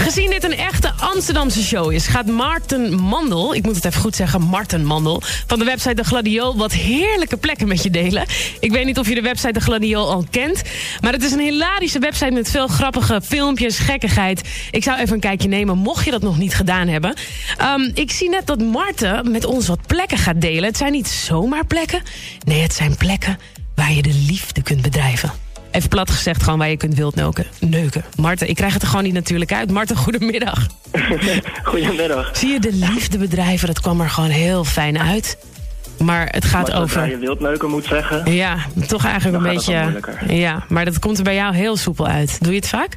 Gezien dit een echte Amsterdamse show is, gaat Maarten Mandel, ik moet het even goed zeggen, Marten Mandel, van de website De Gladiool wat heerlijke plekken met je delen. Ik weet niet of je de website De Gladiool al kent, maar het is een hilarische website met veel grappige filmpjes, gekkigheid. Ik zou even een kijkje nemen, mocht je dat nog niet gedaan hebben. Ik zie net dat Marten met ons wat plekken gaat delen. Het zijn niet zomaar plekken. Nee, het zijn plekken waar je de liefde kunt bedrijven. Even plat gezegd, gewoon waar je kunt neuken. Marten, ik krijg het er gewoon niet natuurlijk uit. Marten, goedemiddag. Goedemiddag. Zie je de liefde bedrijven, dat kwam er gewoon heel fijn uit. Maar het gaat over... Waar je wildneuken moet zeggen. Ja, toch eigenlijk een beetje... Ja, maar dat komt er bij jou heel soepel uit. Doe je het vaak?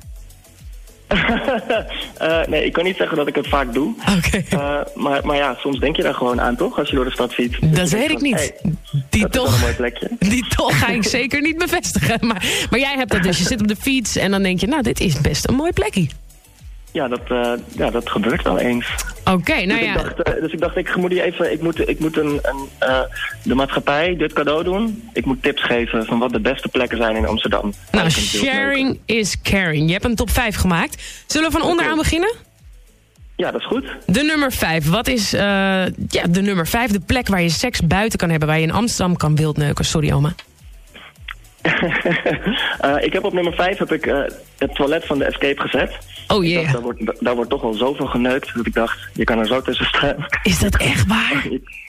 Nee, ik kan niet zeggen dat ik het vaak doe. Oké. Maar ja, soms denk je daar gewoon aan, toch? Als je door de stad fietst. Dat weet ik niet. Hey, dat is wel een mooi plekje. Die toch ga ik zeker niet bevestigen. Maar jij hebt dat dus. Je zit op de fiets en dan denk je, nou, dit is best een mooi plekje. Ja, dat gebeurt wel eens. Oké, nou ja. Dus ik dacht, ik moet de maatschappij dit cadeau doen. Ik moet tips geven van wat de beste plekken zijn in Amsterdam. Nou, sharing is caring. Je hebt een top 5 gemaakt. Zullen we van onderaan beginnen? Ja, dat is goed. De nummer 5. Wat is de nummer 5? De plek waar je seks buiten kan hebben. Waar je in Amsterdam kan wildneuken. Sorry, oma. Ik heb op nummer 5 het toilet van de Escape gezet. Oh jee. Yeah. Daar wordt toch wel zoveel geneukt dat ik dacht, je kan er zo tussen staan. Is dat echt waar?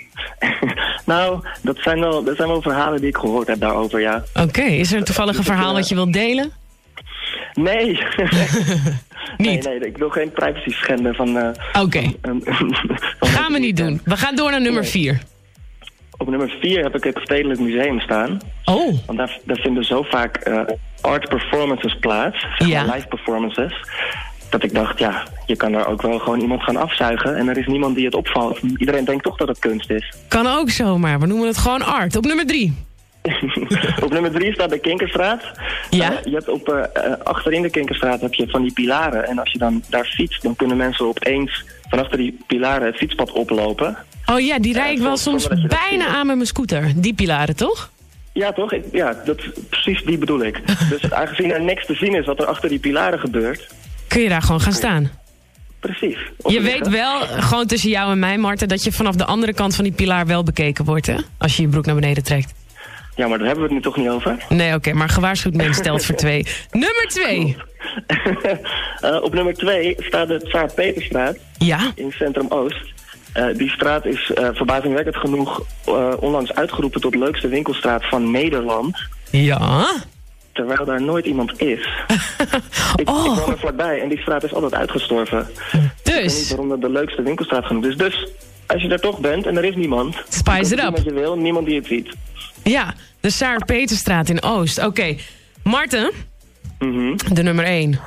Nou, dat zijn wel verhalen die ik gehoord heb daarover, ja. Oké, is er een toevallige verhaal wat je wilt delen? Nee. Niet? Nee, ik wil geen privacy schenden van... Oké. Gaan we niet doen. We gaan door naar nummer 4. Op nummer 4 heb ik het Stedelijk Museum staan. Oh. Want daar vinden zo vaak art performances plaats. Live performances. Dat ik dacht, ja, je kan er ook wel gewoon iemand gaan afzuigen. En er is niemand die het opvalt. Iedereen denkt toch dat het kunst is. Kan ook zomaar. We noemen het gewoon art. Op nummer 3. Op nummer 3 staat de Kinkerstraat. Ja? Je hebt achterin de Kinkerstraat heb je van die pilaren. En als je dan daar fietst, dan kunnen mensen opeens van achter die pilaren het fietspad oplopen. Oh ja, die rijd ik wel soms bijna aan met mijn scooter. Die pilaren, toch? Ja, toch? Precies die bedoel ik. Dus aangezien er niks te zien is wat er achter die pilaren gebeurt... Kun je daar gewoon gaan staan? Precies. Je weet wel, gewoon tussen jou en mij, Marten... dat je vanaf de andere kant van die pilaar wel bekeken wordt, hè? Als je je broek naar beneden trekt. Ja, maar daar hebben we het nu toch niet over? Nee, oké, maar gewaarschuwd mens telt voor 2. Nummer 2. Op nummer 2 staat de Tsaar Peterstraat. Ja? In Centrum Oost. Die straat is verbazingwekkend genoeg onlangs uitgeroepen tot leukste winkelstraat van Nederland. Ja? Terwijl daar nooit iemand is. Ik woon er vlakbij en die straat is altijd uitgestorven. Dus? Ik weet niet waarom dat de leukste winkelstraat genoemd is. Dus als je daar toch bent en er is niemand... Spice it up. Wat je wil, niemand die het ziet. Ja, de Tsaar Peterstraat in Oost. Oké. Marten, de nummer 1.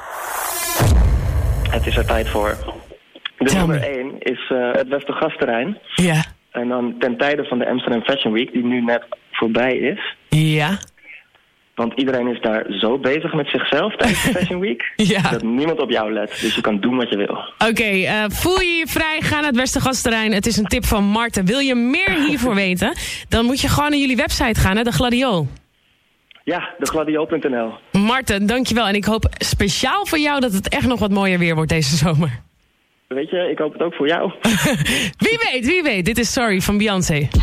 Het is er tijd voor. De nummer 1 is het Westergasterrein. Ja. En dan ten tijde van de Amsterdam Fashion Week, die nu net voorbij is. Ja. Want iedereen is daar zo bezig met zichzelf tijdens de Fashion Week... Ja. dat niemand op jou let. Dus je kan doen wat je wil. Oké, voel je je vrij, ga naar het Westergasterrein. Het is een tip van Marten. Wil je meer hiervoor weten? Dan moet je gewoon naar jullie website gaan, hè? De Gladiool. Ja, degladiool.nl. Marten, dankjewel. En ik hoop speciaal voor jou dat het echt nog wat mooier weer wordt deze zomer. Weet je, ik hoop het ook voor jou. Wie weet. Dit is Sorry van Beyoncé.